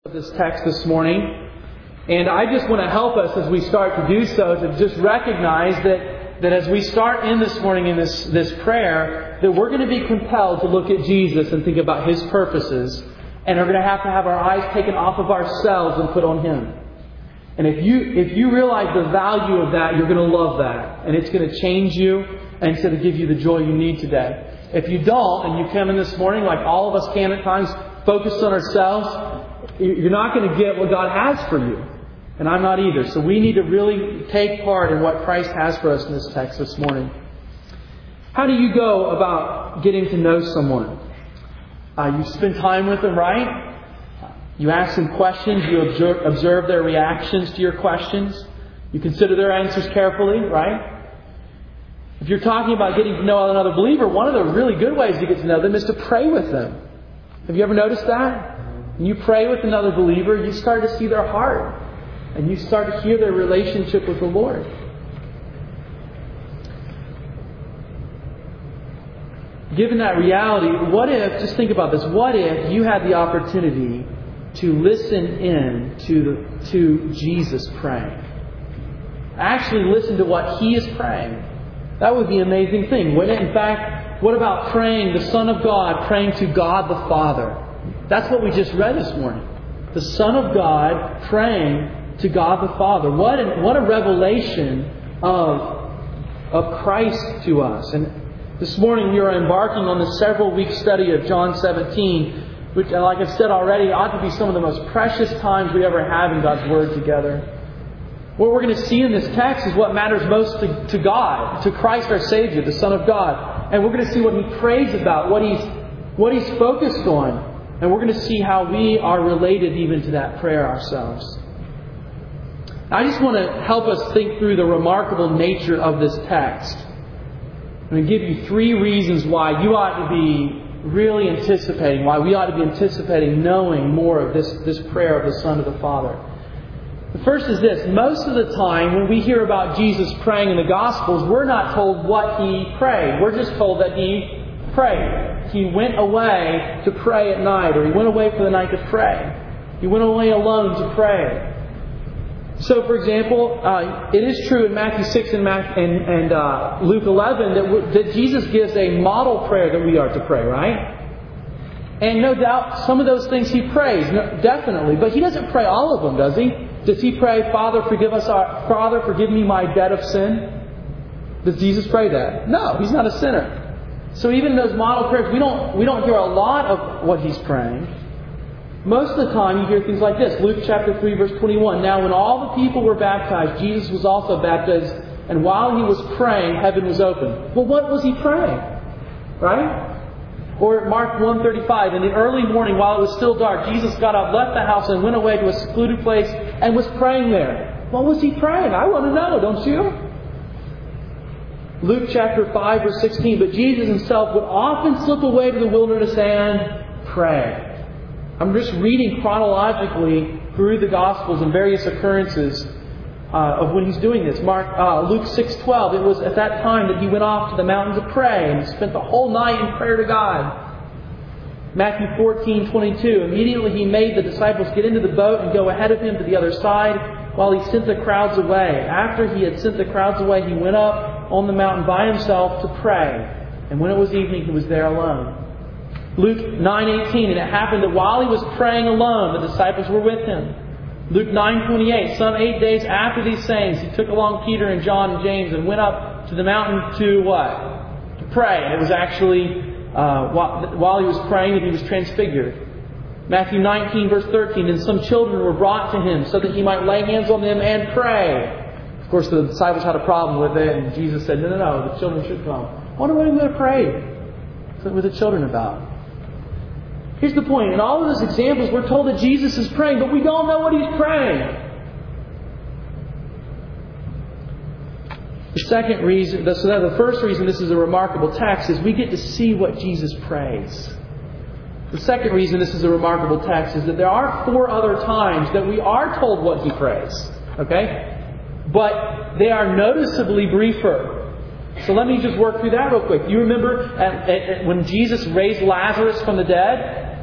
This text this morning, and I just want to help us as we start to do so to just recognize that as we start in this morning in this prayer, that we're going to be compelled to look at Jesus and think about His purposes, and are going to have our eyes taken off of ourselves and put on Him. And if you realize the value of that, you're going to love that, and it's going to change you, and it's going to give you the joy you need today. If you don't, and you come in this morning like all of us can at times, focused on ourselves, you're not going to get what God has for you. And I'm not either. So we need to really take part in what Christ has for us in this text this morning. How do you go about getting to know someone? You spend time with them, right? You ask them questions. You observe their reactions to your questions. You consider their answers carefully, right? If you're talking about getting to know another believer, one of the really good ways to get to know them is to pray with them. Have you ever noticed that? When you pray with another believer, you start to see their heart. And you start to hear their relationship with the Lord. Given that reality, just think about this, what if you had the opportunity to listen in to Jesus praying? Actually listen to what He is praying. That would be an amazing thing, wouldn't it? In fact, what about praying, the Son of God praying to God the Father? That's what we just read this morning. The Son of God praying to God the Father. What a revelation of Christ to us. And this morning we are embarking on the several-week study of John 17, which, like I've said already, ought to be some of the most precious times we ever have in God's Word together. What we're going to see in this text is what matters most to God, to Christ our Savior, the Son of God. And we're going to see what He prays about, what He's focused on. And we're going to see how we are related even to that prayer ourselves. I just want to help us think through the remarkable nature of this text. I'm going to give you 3 reasons why you ought to be really anticipating, why we ought to be anticipating knowing more of this prayer of the Son to the Father. The first is this. Most of the time when we hear about Jesus praying in the Gospels, we're not told what He prayed. We're just told that He prayed. He went away to pray at night, or He went away for the night to pray. He went away alone to pray. So, for example, it is true in Matthew 6 and Luke 11 that Jesus gives a model prayer that we are to pray, right? And no doubt some of those things He prays, definitely. But He doesn't pray all of them, does He? Does He pray, Father, forgive me my debt of sin? Does Jesus pray that? No, He's not a sinner. So even in those model prayers, we don't hear a lot of what He's praying. Most of the time you hear things like this. Luke chapter 3 verse 21. Now when all the people were baptized, Jesus was also baptized. And while He was praying, heaven was opened. Well, what was He praying? Right? Or Mark 1:35. In the early morning, while it was still dark, Jesus got up, left the house, and went away to a secluded place and was praying there. What was He praying? I want to know, don't you? Luke chapter 5 verse 16. But Jesus Himself would often slip away to the wilderness and pray. I'm just reading chronologically through the Gospels and various occurrences of when He's doing this. Luke 6:12. It was at that time that He went off to the mountain to pray and spent the whole night in prayer to God. Matthew 14:22. Immediately He made the disciples get into the boat and go ahead of Him to the other side while He sent the crowds away. After He had sent the crowds away, He went up on the mountain by Himself to pray. And when it was evening, He was there alone. Luke 9:18. And it happened that while He was praying alone, the disciples were with Him. Luke 9:28. Some 8 days after these sayings, He took along Peter and John and James and went up to the mountain to what? To pray. And it was actually while He was praying that He was transfigured. Matthew 19 verse 13. And some children were brought to Him so that He might lay hands on them and pray. Of course, the disciples had a problem with it, and Jesus said, No, the children should come. I wonder what He would have prayed. What were the children about? Here's the point. In all of those examples, we're told that Jesus is praying, but we don't know what He's praying. The first reason this is a remarkable text is we get to see what Jesus prays. The second reason this is a remarkable text is that there are 4 other times that we are told what He prays. Okay? But they are noticeably briefer. So let me just work through that real quick. You remember when Jesus raised Lazarus from the dead?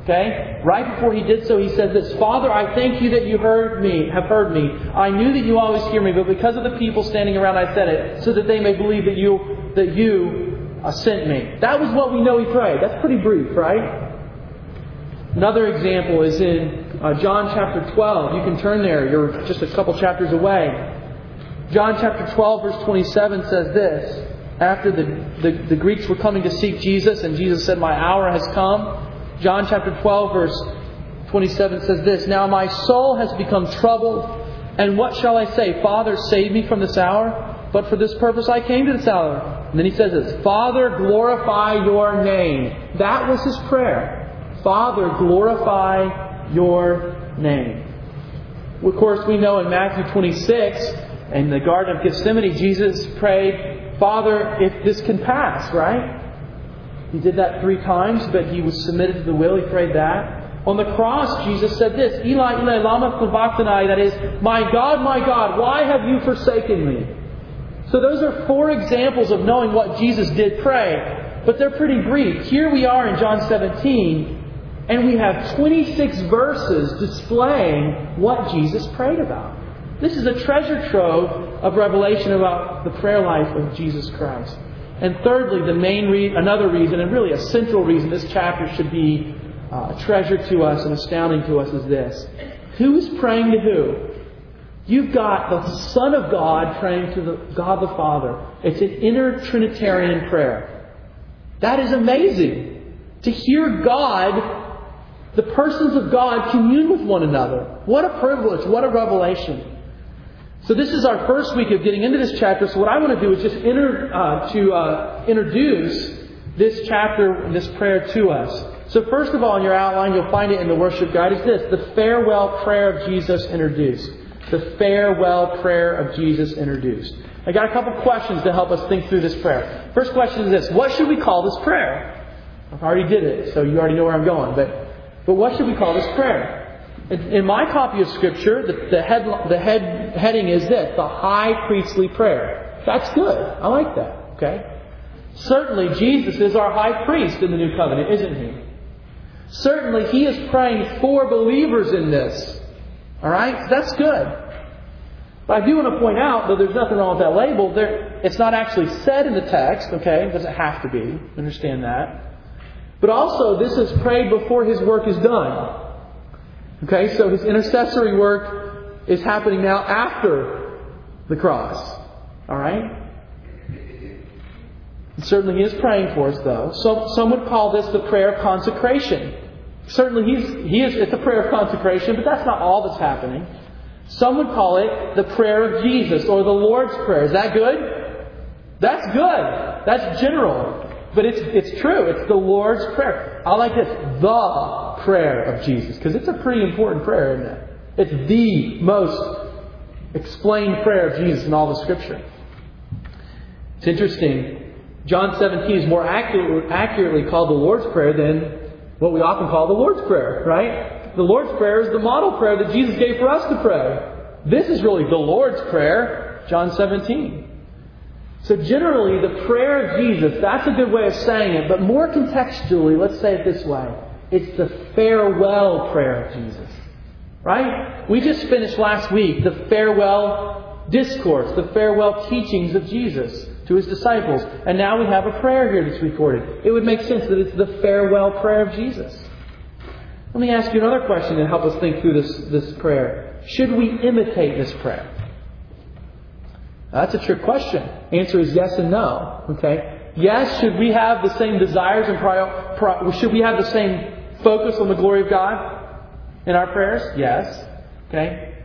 Okay? Right before he did so, he said this, Father, I thank you that you have heard me. I knew that you always hear me, but because of the people standing around, I said it, so that they may believe that you sent me. That was what we know he prayed. That's pretty brief, right? Another example is in John chapter 12. You can turn there. You're just a couple chapters away. John chapter 12, verse 27 says this. After the Greeks were coming to seek Jesus, and Jesus said, my hour has come. John chapter 12, verse 27 says this, Now my soul has become troubled, and what shall I say? Father, save me from this hour. But for this purpose I came to this hour. And then he says this, Father, glorify your name. That was his prayer. Father, glorify your name. Of course, we know in Matthew 26, in the Garden of Gethsemane, Jesus prayed, Father, if this can pass, right? He did that 3 times, but he was submitted to the will. He prayed that. On the cross, Jesus said this, Eli, Eli, lama sabachthani, that is, my God, why have you forsaken me? So those are 4 examples of knowing what Jesus did pray, but they're pretty brief. Here we are in John 17, and we have 26 verses displaying what Jesus prayed about. This is a treasure trove of revelation about the prayer life of Jesus Christ. And thirdly, another reason, and really a central reason this chapter should be a treasure to us and astounding to us is this. Who is praying to who? You've got the Son of God praying to God the Father. It's an inner Trinitarian prayer. That is amazing. To hear God, the persons of God, commune with one another. What a privilege. What a revelation. So this is our first week of getting into this chapter. So what I want to do is just introduce this chapter, this prayer to us. So first of all, in your outline, you'll find it in the worship guide, is this, the farewell prayer of Jesus introduced. The farewell prayer of Jesus introduced. I got a couple questions to help us think through this prayer. First question is this, what should we call this prayer? I already did it, so you already know where I'm going. But what should we call this prayer? In my copy of Scripture, the heading is this, the high priestly prayer. That's good. I like that. Okay? Certainly, Jesus is our high priest in the new covenant, isn't he? Certainly, he is praying for believers in this. Alright? That's good. But I do want to point out, though there's nothing wrong with that label, it's not actually said in the text, okay? It doesn't have to be. Understand that. But also, this is prayed before his work is done. Okay, so his intercessory work is happening now after the cross. Alright? Certainly he is praying for us, though. So some would call this the prayer of consecration. Certainly it's a prayer of consecration, but that's not all that's happening. Some would call it the prayer of Jesus or the Lord's Prayer. Is that good? That's good. That's general. But it's true. It's the Lord's Prayer. I like this. The prayer of Jesus. Because it's a pretty important prayer, isn't it? It's the most explained prayer of Jesus in all the Scripture. It's interesting. John 17 is more accurately called the Lord's Prayer than what we often call the Lord's Prayer, right? The Lord's Prayer is the model prayer that Jesus gave for us to pray. This is really the Lord's Prayer, John 17. So generally, the prayer of Jesus, that's a good way of saying it, but more contextually, let's say it this way. It's the farewell prayer of Jesus. Right? We just finished last week the farewell discourse, the farewell teachings of Jesus to his disciples. And now we have a prayer here that's recorded. It would make sense that it's the farewell prayer of Jesus. Let me ask you another question to help us think through this prayer. Should we imitate this prayer? That's a trick question. Answer is yes and no. Okay? Yes, should we have the same desires and should we have the same focus on the glory of God in our prayers? Yes. Okay?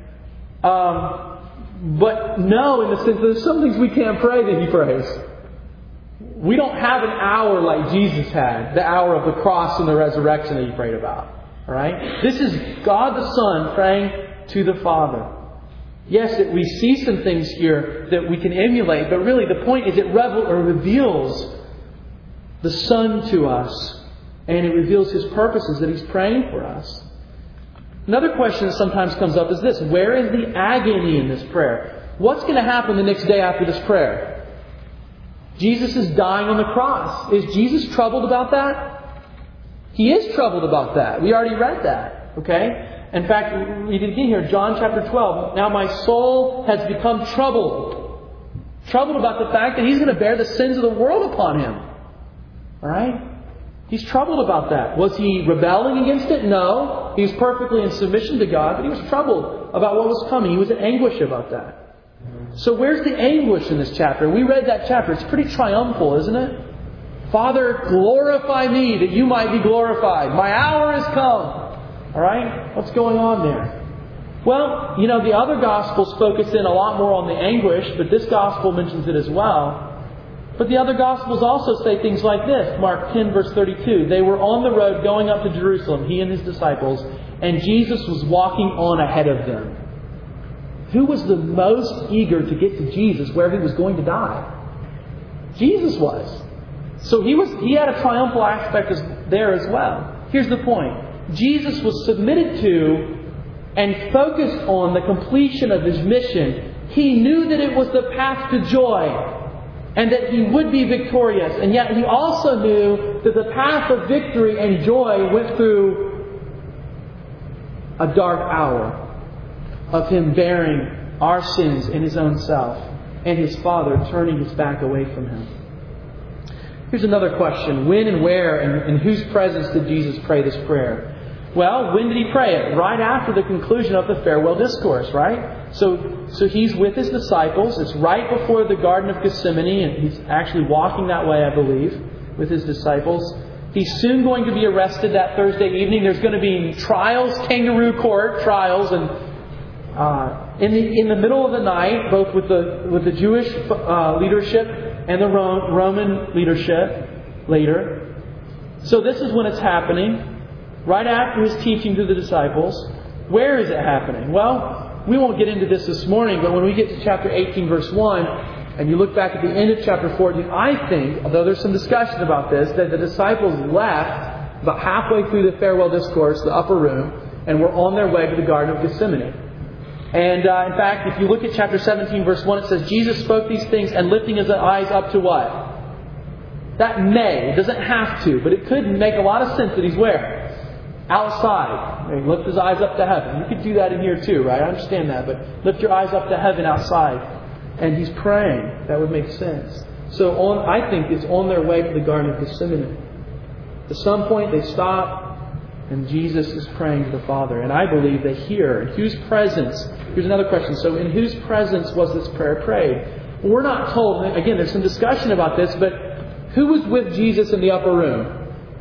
But no, in the sense that there's some things we can't pray that he prays. We don't have an hour like Jesus had, the hour of the cross and the resurrection that he prayed about. Alright? This is God the Son praying to the Father. Yes, we see some things here that we can emulate, but really the point is it reveals the Son to us, and it reveals his purposes that he's praying for us. Another question that sometimes comes up is this. Where is the agony in this prayer? What's going to happen the next day after this prayer? Jesus is dying on the cross. Is Jesus troubled about that? He is troubled about that. We already read that. Okay? In fact, read it again here, John chapter 12. Now my soul has become troubled. Troubled about the fact that He's going to bear the sins of the world upon Him. Alright? He's troubled about that. Was He rebelling against it? No. He was perfectly in submission to God, but He was troubled about what was coming. He was in anguish about that. So where's the anguish in this chapter? We read that chapter. It's pretty triumphal, isn't it? Father, glorify me that you might be glorified. My hour has come. Alright? What's going on there? Well, the other Gospels focus in a lot more on the anguish, but this Gospel mentions it as well. But the other Gospels also say things like this. Mark 10 verse 32. They were on the road going up to Jerusalem, He and His disciples, and Jesus was walking on ahead of them. Who was the most eager to get to Jesus where He was going to die? Jesus was. So He had a triumphal aspect there as well. Here's the point. Jesus was submitted to and focused on the completion of His mission. He knew that it was the path to joy and that He would be victorious. And yet He also knew that the path of victory and joy went through a dark hour of Him bearing our sins in His own self and His Father turning His back away from Him. Here's another question. When and where and in whose presence did Jesus pray this prayer? Well, when did He pray it? Right after the conclusion of the farewell discourse, right? So He's with His disciples. It's right before the Garden of Gethsemane, and He's actually walking that way, I believe, with His disciples. He's soon going to be arrested that Thursday evening. There's going to be trials, kangaroo court trials, and in the middle of the night, both with the Jewish leadership and the Roman leadership later. So this is when it's happening. Right after His teaching to the disciples. Where is it happening? Well, we won't get into this morning, but when we get to chapter 18, verse 1, and you look back at the end of chapter 14, I think, although there's some discussion about this, that the disciples left about halfway through the farewell discourse, the upper room, and were on their way to the Garden of Gethsemane. And in fact, if you look at chapter 17, verse 1, it says, Jesus spoke these things and lifting His eyes up to what? That may. It doesn't have to, but it could make a lot of sense that He's where? Outside. He lift His eyes up to heaven. You could do that in here too, right? I understand that. But lift your eyes up to heaven outside. And He's praying. That would make sense. So I think it's on their way to the Garden of Gethsemane. At some point they stop and Jesus is praying to the Father. And I believe that here, in whose presence... Here's another question. So in whose presence was this prayer prayed? Well, we're not told. Again, there's some discussion about this, but who was with Jesus in the upper room?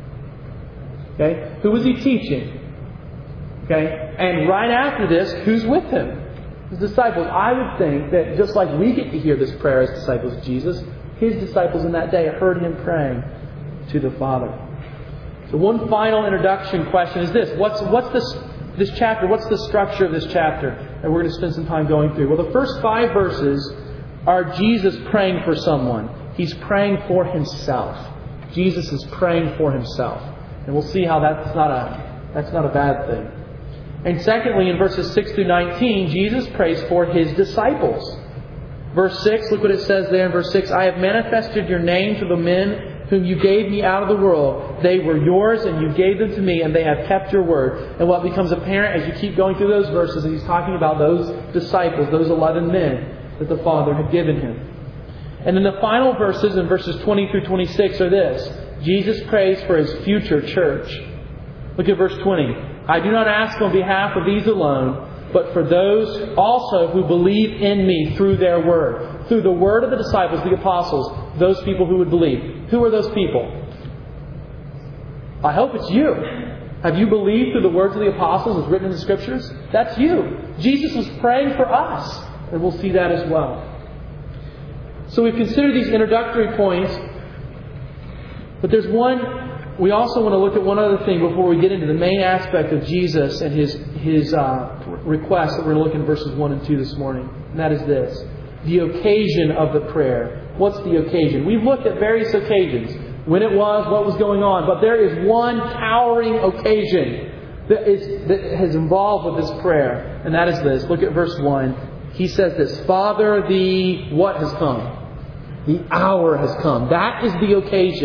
Okay? Who was He teaching? Okay? And right after this, who's with Him? His disciples. I would think that just like we get to hear this prayer as disciples of Jesus, His disciples in that day heard Him praying to the Father. So one final introduction question is this. What's this chapter? What's the structure of this chapter? And we're going to spend some time going through. Well, the first 5 verses are Jesus praying for someone. He's praying for Himself. Jesus is praying for Himself. And we'll see how that's not a bad thing. And secondly, in verses 6 through 19, Jesus prays for His disciples. Verse 6, look what it says there in verse 6. I have manifested your name to the men whom you gave me out of the world. They were yours and you gave them to me and they have kept your word. And what becomes apparent as you keep going through those verses, and He's talking about those disciples, those 11 men that the Father had given Him. And then the final verses in verses 20 through 26 are this. Jesus prays for His future church. Look at verse 20. I do not ask on behalf of these alone, but for those also who believe in me through their word. Through the word of the disciples, the apostles, those people who would believe. Who are those people? I hope it's you. Have you believed through the words of the apostles as written in the Scriptures? That's you. Jesus was praying for us. And we'll see that as well. So we've considered these introductory points. But there's we also want to look at one other thing before we get into the main aspect of Jesus and His request that we're going to look in verses 1 and 2 this morning. And that is this. The occasion of the prayer. What's the occasion? We've looked at various occasions. When it was, what was going on. But there is one towering occasion that is involved with this prayer. And that is this. Look at verse 1. He says this. Father, what has come? The hour has come. That is the occasion.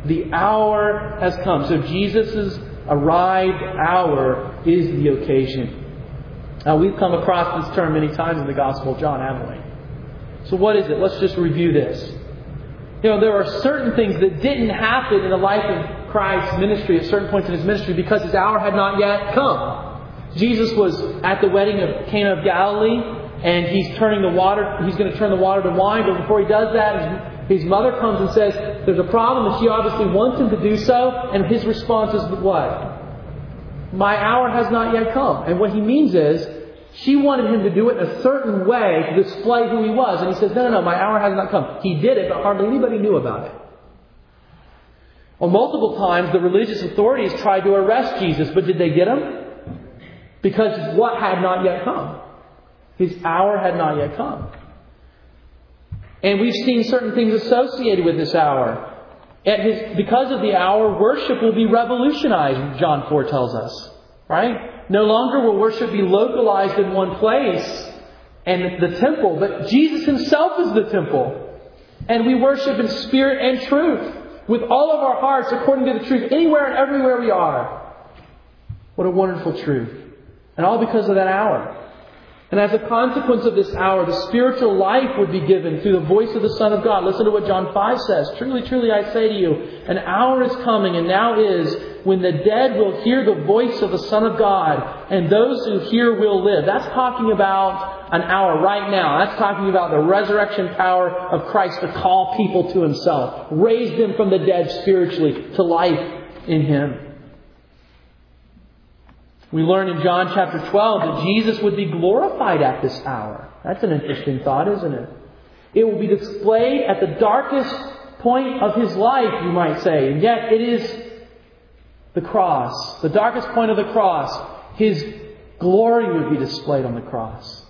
The hour has come. So Jesus' arrived hour is the occasion. Now, we've come across this term many times in the Gospel of John, haven't we? So what is it? Let's just review this. There are certain things that didn't happen in the life of Christ's ministry at certain points in His ministry because His hour had not yet come. Jesus was at the wedding of Cana of Galilee, and He's going to turn the water to wine, but before He does that, His mother comes and says there's a problem, and she obviously wants Him to do so, and His response is what? My hour has not yet come. And what He means is, she wanted Him to do it in a certain way to display who He was. And He says, no, my hour has not come. He did it, but hardly anybody knew about it. Well, multiple times the religious authorities tried to arrest Jesus, but did they get Him? Because what had not yet come? His hour had not yet come. And we've seen certain things associated with this hour. Because of the hour, worship will be revolutionized, John 4 tells us. Right? No longer will worship be localized in one place and the temple, but Jesus Himself is the temple. And we worship in spirit and truth with all of our hearts according to the truth, anywhere and everywhere we are. What a wonderful truth. And all because of that hour. And as a consequence of this hour, the spiritual life would be given through the voice of the Son of God. Listen to what John 5 says. Truly, truly, I say to you, an hour is coming, and now is, when the dead will hear the voice of the Son of God, and those who hear will live. That's talking about an hour right now. That's talking about the resurrection power of Christ to call people to Himself. Raise them from the dead spiritually to life in Him. We learn in John chapter 12 that Jesus would be glorified at this hour. That's an interesting thought, isn't it? It will be displayed at the darkest point of His life, you might say. And yet it is the cross. The darkest point of the cross. His glory would be displayed on the cross.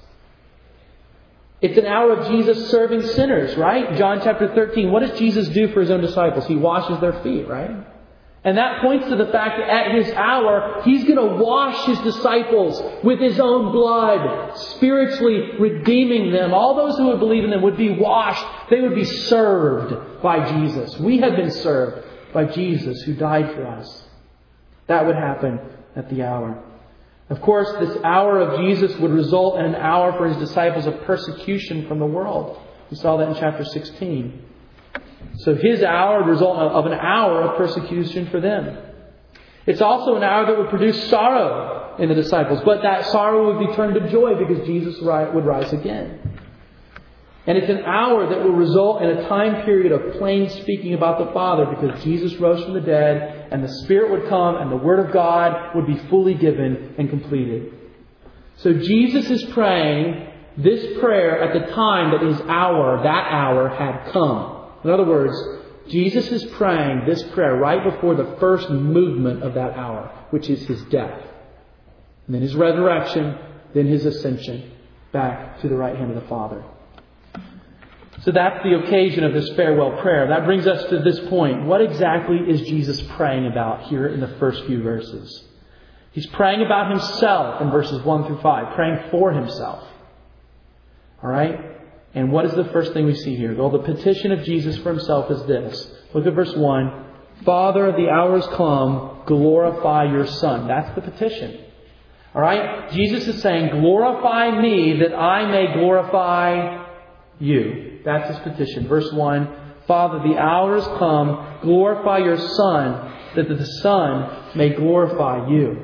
It's an hour of Jesus serving sinners, right? John chapter 13. What does Jesus do for His own disciples? He washes their feet, right? And that points to the fact that at His hour, He's going to wash His disciples with His own blood, spiritually redeeming them. All those who would believe in them would be washed. They would be served by Jesus. We have been served by Jesus who died for us. That would happen at the hour. Of course, this hour of Jesus would result in an hour for His disciples of persecution from the world. We saw that in chapter 16. So His hour would result of an hour of persecution for them. It's also an hour that would produce sorrow in the disciples. But that sorrow would be turned to joy because Jesus would rise again. And it's an hour that will result in a time period of plain speaking about the Father because Jesus rose from the dead and the Spirit would come and the Word of God would be fully given and completed. So Jesus is praying this prayer at the time that that hour had come. In other words, Jesus is praying this prayer right before the first movement of that hour, which is His death. And then His resurrection, then His ascension back to the right hand of the Father. So that's the occasion of this farewell prayer. That brings us to this point. What exactly is Jesus praying about here in the first few verses? He's praying about Himself in verses 1 through 5, praying for Himself. All right? And what is the first thing we see here? Well, the petition of Jesus for Himself is this. Look at verse 1. Father, the hour has come. Glorify Your Son. That's the petition. All right? Jesus is saying, glorify Me that I may glorify You. That's His petition. Verse 1. Father, the hour has come. Glorify Your Son that the Son may glorify You.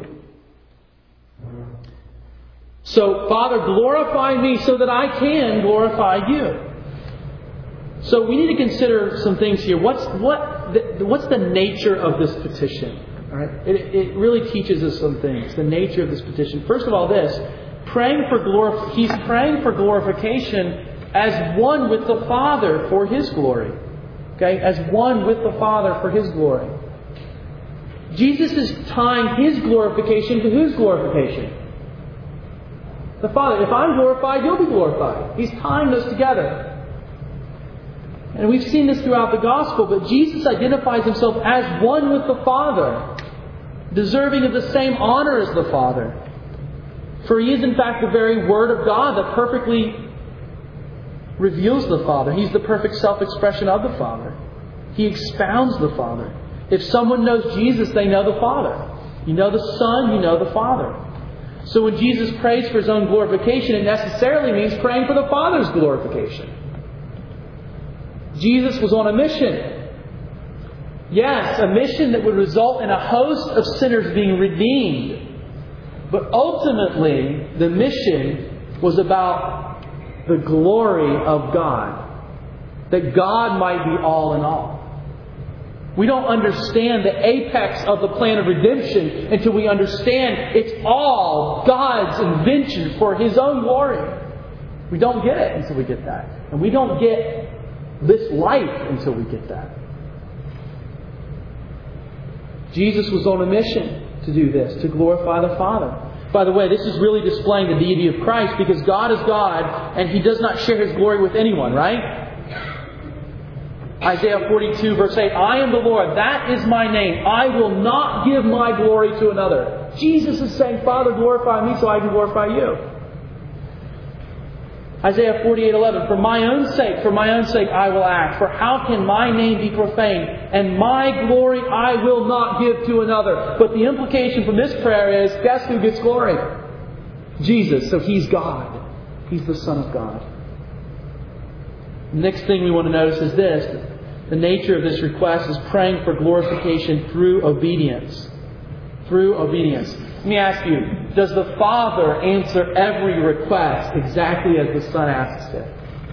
So, Father, glorify Me so that I can glorify You. So we need to consider some things here. What's the nature of this petition? All right? It really teaches us some things. The nature of this petition. First of all, this. He's praying for glorification as one with the Father for His glory. Okay? As one with the Father for His glory. Jesus is tying His glorification to whose glorification? The Father. If I'm glorified, You'll be glorified. He's tying those together. And we've seen this throughout the Gospel, but Jesus identifies Himself as one with the Father, deserving of the same honor as the Father. For He is in fact the very Word of God that perfectly reveals the Father. He's the perfect self-expression of the Father. He expounds the Father. If someone knows Jesus, they know the Father. You know the Son, you know the Father. So when Jesus prays for His own glorification, it necessarily means praying for the Father's glorification. Jesus was on a mission. Yes, a mission that would result in a host of sinners being redeemed. But ultimately, the mission was about the glory of God. That God might be all in all. We don't understand the apex of the plan of redemption until we understand it's all God's invention for His own glory. We don't get it until we get that. And we don't get this life until we get that. Jesus was on a mission to do this, to glorify the Father. By the way, this is really displaying the deity of Christ, because God is God and He does not share His glory with anyone, right? Isaiah 42 verse 8, I am the Lord, that is my name. I will not give my glory to another. Jesus is saying, Father, glorify me so I can glorify you. Isaiah 48:11, for my own sake I will act. For how can my name be profaned? And my glory I will not give to another. But the implication from this prayer is, guess who gets glory? Jesus. So He's God. He's the Son of God. The next thing we want to notice is this. The nature of this request is praying for glorification through obedience. Through obedience. Let me ask you, does the Father answer every request exactly as the Son asks it?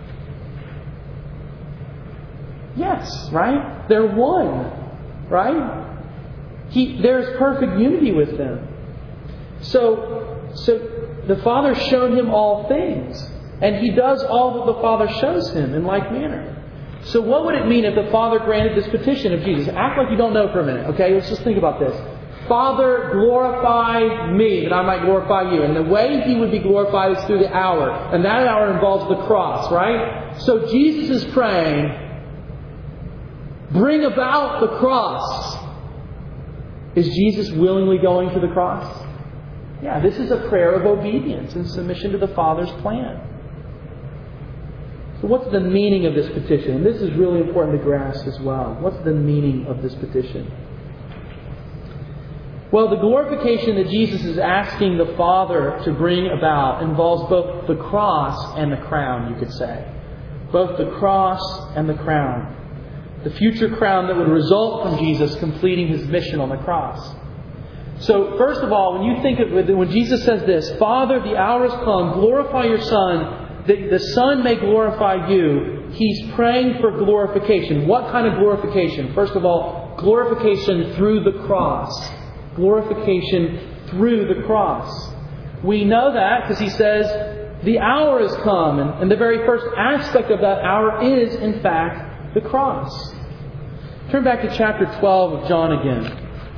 Yes, right? They're one, right? There's perfect unity with them. So the Father's shown Him all things. And He does all that the Father shows Him in like manner. So what would it mean if the Father granted this petition of Jesus? Act like you don't know for a minute, okay? Let's just think about this. Father, glorify me that I might glorify you. And the way He would be glorified is through the hour. And that hour involves the cross, right? So Jesus is praying, bring about the cross. Is Jesus willingly going to the cross? Yeah, this is a prayer of obedience and submission to the Father's plan. So what's the meaning of this petition? And this is really important to grasp as well. What's the meaning of this petition? Well, the glorification that Jesus is asking the Father to bring about involves both the cross and the crown, you could say. Both the cross and the crown. The future crown that would result from Jesus completing His mission on the cross. So, first of all, when you think of it, when Jesus says this, Father, the hour has come, glorify your Son, that the Son may glorify you, He's praying for glorification. What kind of glorification? First of all, glorification through the cross. Glorification through the cross. We know that because He says, the hour has come. And the very first aspect of that hour is, in fact, the cross. Turn back to chapter 12 of John again.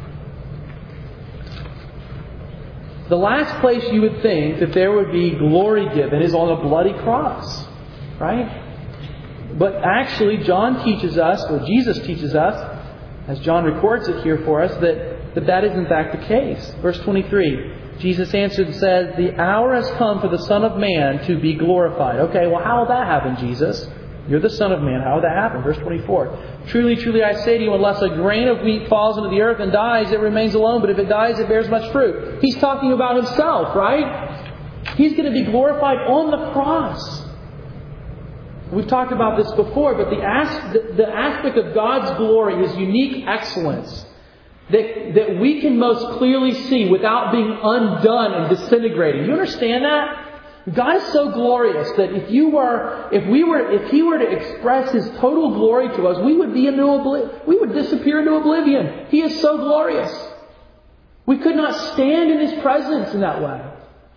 The last place you would think that there would be glory given is on a bloody cross. Right? But actually, John teaches us, or Jesus teaches us, as John records it here for us, that is in fact the case. Verse 23, Jesus answered and said, the hour has come for the Son of Man to be glorified. Okay, well, how will that happen, Jesus? You're the Son of Man. How will that happen? Verse 24. Truly, truly, I say to you, unless a grain of wheat falls into the earth and dies, it remains alone. But if it dies, it bears much fruit. He's talking about Himself, right? He's going to be glorified on the cross. We've talked about this before, but the aspect of God's glory, His unique excellence, that we can most clearly see without being undone and disintegrating. You understand that? God is so glorious that if He were to express His total glory to us, we would disappear into oblivion. He is so glorious. We could not stand in His presence in that way.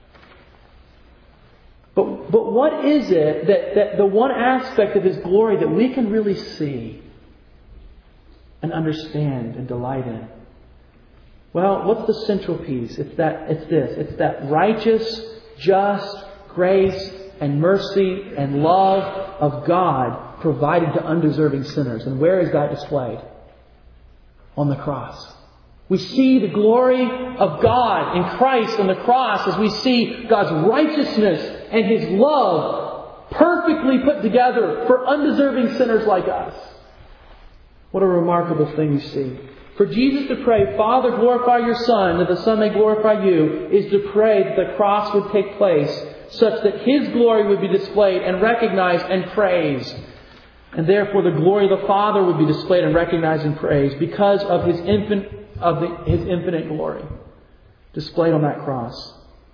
But what is it that the one aspect of His glory that we can really see and understand and delight in? Well, what's the central piece? It's that righteous, just grace and mercy and love of God provided to undeserving sinners. And where is that displayed? On the cross. We see the glory of God in Christ on the cross as we see God's righteousness and His love perfectly put together for undeserving sinners like us. What a remarkable thing you see. For Jesus to pray, Father, glorify your Son, that the Son may glorify you, is to pray that the cross would take place such that His glory would be displayed and recognized and praised. And therefore the glory of the Father would be displayed and recognized and praised because of His infinite glory displayed on that cross.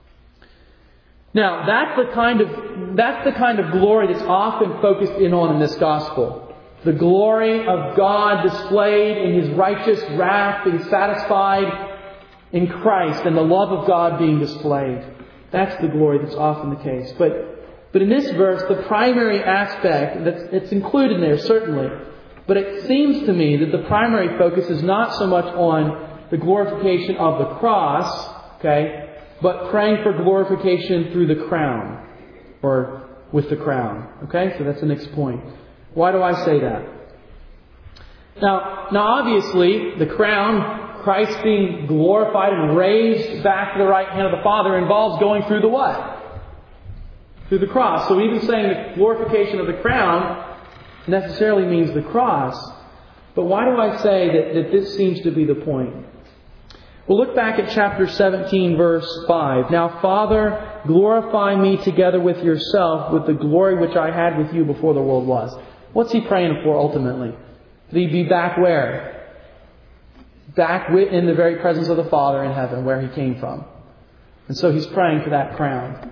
Now, that's the kind of glory that's often focused in on in this gospel. The glory of God displayed in His righteous wrath being satisfied in Christ and the love of God being displayed. That's the glory that's often the case. But in this verse, the primary aspect, it's included in there certainly, but it seems to me that the primary focus is not so much on the glorification of the cross, okay, but praying for glorification through the crown, or with the crown. Okay, so that's the next point. Why do I say that? Now obviously, the crown, Christ being glorified and raised back to the right hand of the Father, involves going through the what? Through the cross. So even saying the glorification of the crown necessarily means the cross. But why do I say that this seems to be the point? Well, look back at chapter 17, verse 5. Now, Father, glorify me together with yourself with the glory which I had with you before the world was. What's He praying for ultimately? That He be back where? Back in the very presence of the Father in heaven, where He came from. And so He's praying for that crown.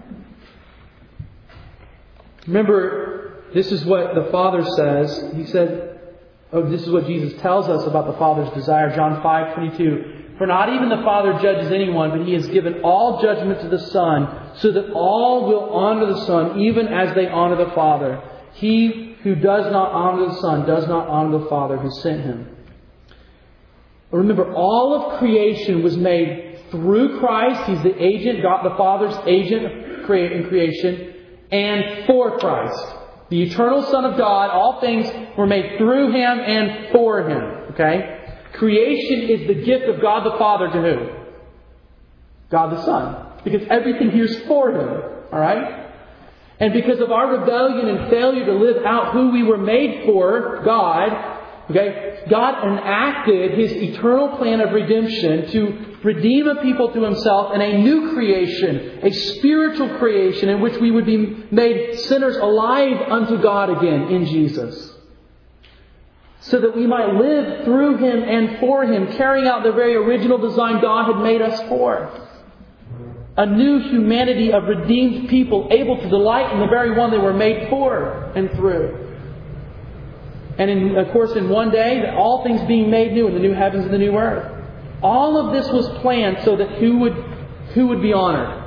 Remember, this is what the Father says. He said, this is what Jesus tells us about the Father's desire. John 5:22. For not even the Father judges anyone, but He has given all judgment to the Son, so that all will honor the Son, even as they honor the Father. He who does not honor the Son does not honor the Father who sent Him. Remember, all of creation was made through Christ. He's the agent, God the Father's agent in creation, and for Christ. The eternal Son of God, all things were made through Him and for Him. Okay? Creation is the gift of God the Father to who? God the Son. Because everything here is for Him. Alright? And because of our rebellion and failure to live out who we were made for, God, okay, God enacted His eternal plan of redemption to redeem a people to Himself in a new creation, a spiritual creation in which we would be made sinners alive unto God again in Jesus. So that we might live through Him and for Him, carrying out the very original design God had made us for. A new humanity of redeemed people able to delight in the very one they were made for and through. And of course in one day, all things being made new in the new heavens and the new earth. All of this was planned so that who would be honored?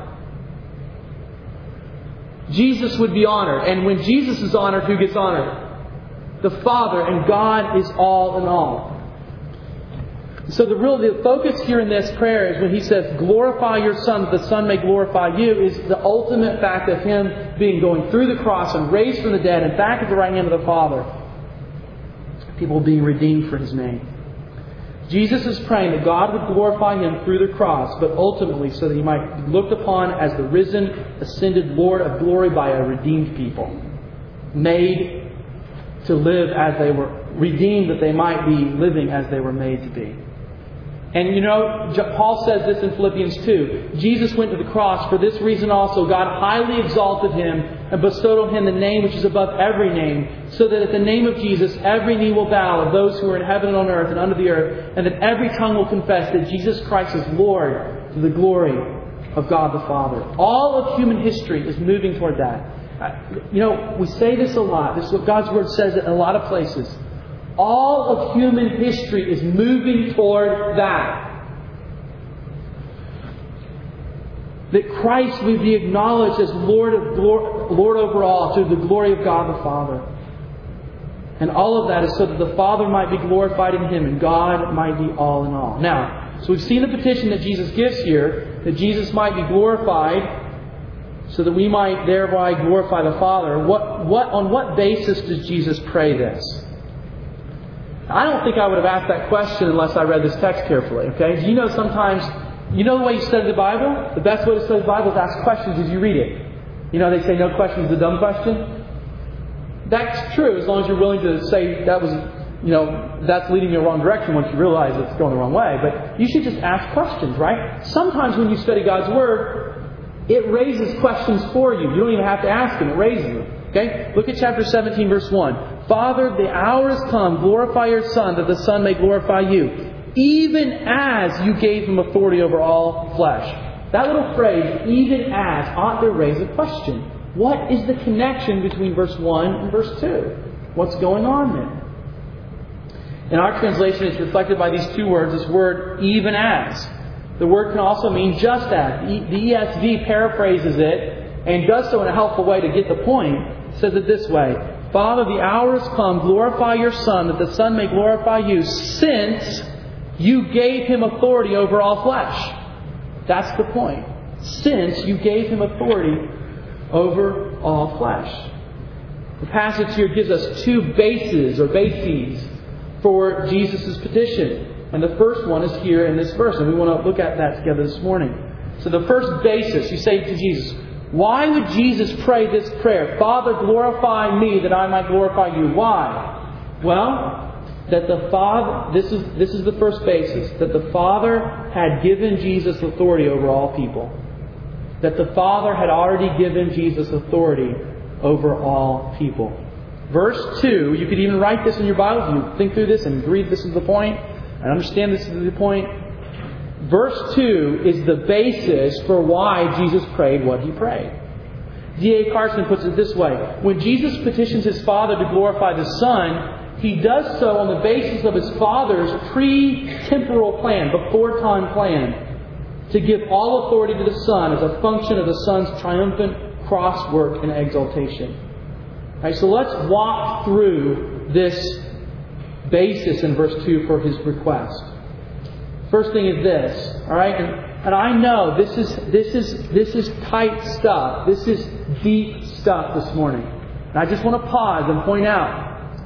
Jesus would be honored. And when Jesus is honored, who gets honored? The Father, and God is all in all. So the focus here in this prayer is when He says, glorify your Son, that the Son may glorify you, is the ultimate fact of Him going through the cross and raised from the dead and back at the right hand of the Father. People being redeemed for His name. Jesus is praying that God would glorify Him through the cross, but ultimately so that He might be looked upon as the risen, ascended Lord of glory by a redeemed people. Made to live as they were, redeemed that they might be living as they were made to be. And Paul says this in Philippians 2. Jesus went to the cross for this reason also. God highly exalted Him and bestowed on Him the name which is above every name, so that at the name of Jesus every knee will bow of those who are in heaven and on earth and under the earth, and that every tongue will confess that Jesus Christ is Lord, to the glory of God the Father. All of human history is moving toward that. We say this a lot. This is what God's Word says in a lot of places. All of human history is moving toward that. That Christ would be acknowledged as Lord over all, to the glory of God the Father. And all of that is so that the Father might be glorified in Him and God might be all in all. Now, so we've seen the petition that Jesus gives here, that Jesus might be glorified, so that we might thereby glorify the Father. On what basis does Jesus pray this? I don't think I would have asked that question unless I read this text carefully. Okay? Sometimes, the way you study the Bible? The best way to study the Bible is ask questions as you read it. They say no question is a dumb question. That's true as long as you're willing to say that was that's leading you in the wrong direction once you realize it's going the wrong way. But you should just ask questions, right? Sometimes when you study God's Word, it raises questions for you. You don't even have to ask them. It raises them. Okay? Look at chapter 17, verse 1. Father, the hour has come. Glorify your Son, that the Son may glorify you, even as you gave Him authority over all flesh. That little phrase, even as, ought to raise a question. What is the connection between verse 1 and verse 2? What's going on there? In our translation, it's reflected by these two words, this word, even as. The word can also mean just as. The ESV paraphrases it and does so in a helpful way to get the point. It says it this way. Father, the hour has come. Glorify your Son, that the Son may glorify you, since you gave Him authority over all flesh. That's the point. Since you gave Him authority over all flesh. The passage here gives us two bases for Jesus' petition. And the first one is here in this verse. And we want to look at that together this morning. So the first basis, you say to Jesus, why would Jesus pray this prayer? Father, glorify me that I might glorify you. Why? Well, that the Father, this is the first basis, that the Father had given Jesus authority over all people. That the Father had already given Jesus authority over all people. Verse 2, you could even write this in your Bible. You think through this and read this is the point, and understand this is the point. Verse 2 is the basis for why Jesus prayed what He prayed. D.A. Carson puts it this way. When Jesus petitions His Father to glorify the Son, He does so on the basis of His Father's pre-temporal plan, before-time plan, to give all authority to the Son as a function of the Son's triumphant cross work and exaltation. All right, so let's walk through this basis in verse 2 for His request. First thing is this, all right, and I know this is tight stuff. This is deep stuff this morning. And I just want to pause and point out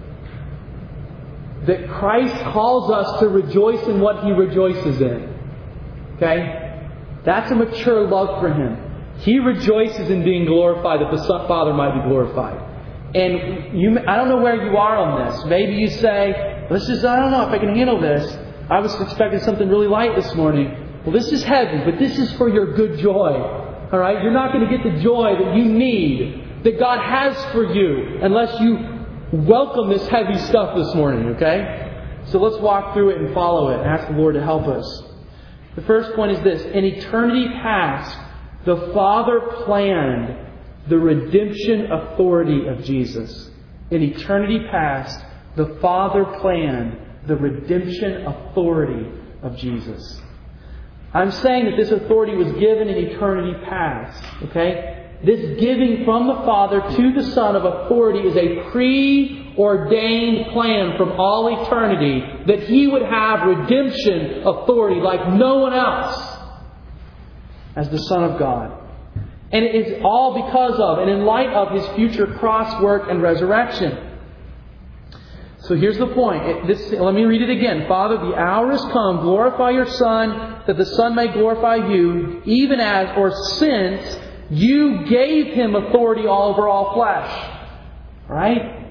that Christ calls us to rejoice in what He rejoices in. Okay? That's a mature love for Him. He rejoices in being glorified that the Father might be glorified. And I don't know where you are on this. Maybe you say, I don't know if I can handle this. I was expecting something really light this morning. Well, this is heavy, but this is for your good joy. All right? You're not going to get the joy that you need, that God has for you, unless you welcome this heavy stuff this morning. Okay? So let's walk through it and follow it and ask the Lord to help us. The first point is this. In eternity past, the Father planned the redemption authority of Jesus. In eternity past, the Father planned the redemption authority of Jesus. I'm saying that this authority was given in eternity past. Okay? This giving from the Father to the Son of authority is a preordained plan from all eternity that He would have redemption authority like no one else as the Son of God. And it is all because of and in light of His future cross work and resurrection. So here's the point. Let me read it again. Father, the hour has come. Glorify your Son, that the Son may glorify you, even as, or since, you gave Him authority over all flesh. Right?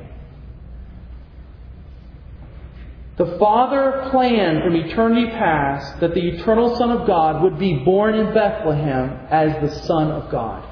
The Father planned from eternity past that the eternal Son of God would be born in Bethlehem as the Son of God.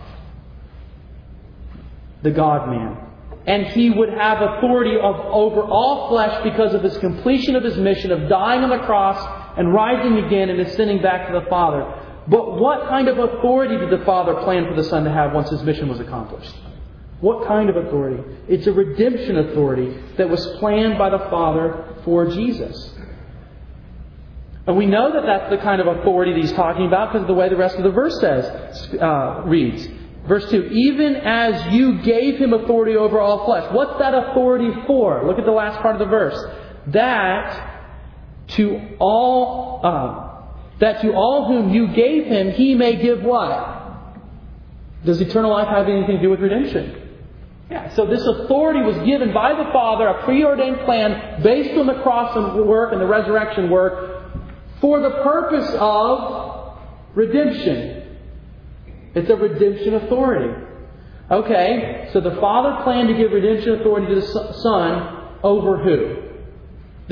The God-man. And He would have authority over all flesh because of His completion of His mission of dying on the cross and rising again and ascending back to the Father. But what kind of authority did the Father plan for the Son to have once His mission was accomplished? What kind of authority? It's a redemption authority that was planned by the Father for Jesus. And we know that that's the kind of authority that He's talking about because of the way the rest of the verse reads. Verse 2, even as you gave Him authority over all flesh. What's that authority for? Look at the last part of the verse. That to all whom you gave Him, He may give what? Does eternal life have anything to do with redemption? Yeah, so this authority was given by the Father, a preordained plan based on the cross and work and the resurrection work for the purpose of redemption. It's a redemption authority. Okay, so the Father planned to give redemption authority to the Son over who?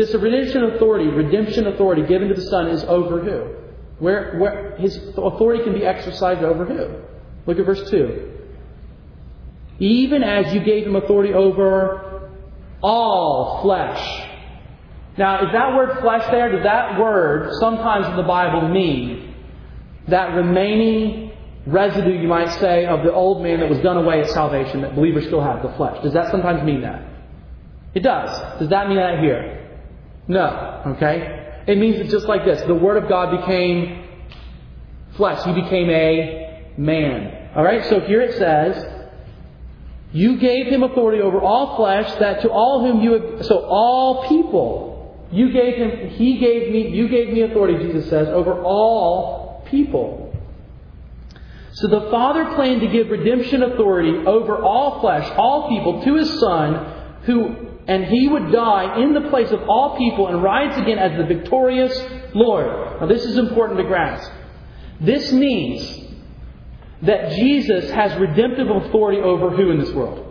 This redemption authority given to the Son is over who? Where His authority can be exercised over who? Look at verse 2. Even as you gave Him authority over all flesh. Now, is that word flesh there? Does that word sometimes in the Bible mean that remaining residue, you might say, of the old man that was done away at salvation that believers still have, the flesh? Does that sometimes mean that? It does. Does that mean that here? No. Okay? It means it's just like this. The Word of God became flesh. He became a man. Alright? So here it says, you gave Him authority over all flesh, that to all whom you have... So all people... You gave me authority, Jesus says, over all people. So the Father planned to give redemption authority over all flesh, all people, to His Son, and He would die in the place of all people and rise again as the victorious Lord. Now this is important to grasp. This means that Jesus has redemptive authority over who in this world?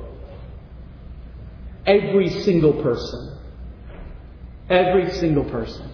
Every single person. Every single person.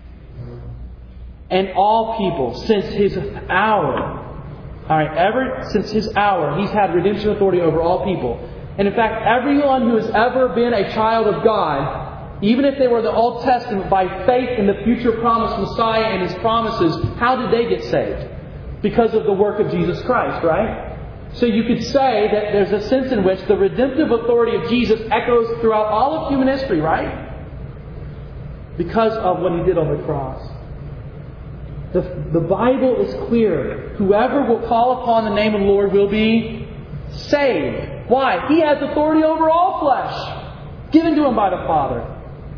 And all people since His hour. Since His hour, He's had redemption authority over all people. And in fact, everyone who has ever been a child of God, even if they were in the Old Testament, by faith in the future promised Messiah and His promises, how did they get saved? Because of the work of Jesus Christ, right? So you could say that there's a sense in which the redemptive authority of Jesus echoes throughout all of human history, right? Because of what He did on the cross. The Bible is clear. Whoever will call upon the name of the Lord will be saved. Why? He has authority over all flesh, given to Him by the Father.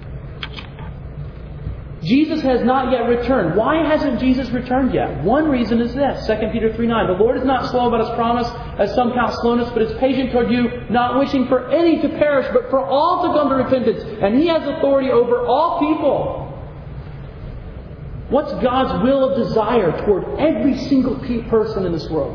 Jesus has not yet returned. Why hasn't Jesus returned yet? One reason is this. 2 Peter 3:9. The Lord is not slow about His promise, as some count slowness, but is patient toward you, not wishing for any to perish, but for all to come to repentance. And He has authority over all people. What's God's will of desire toward every single person in this world?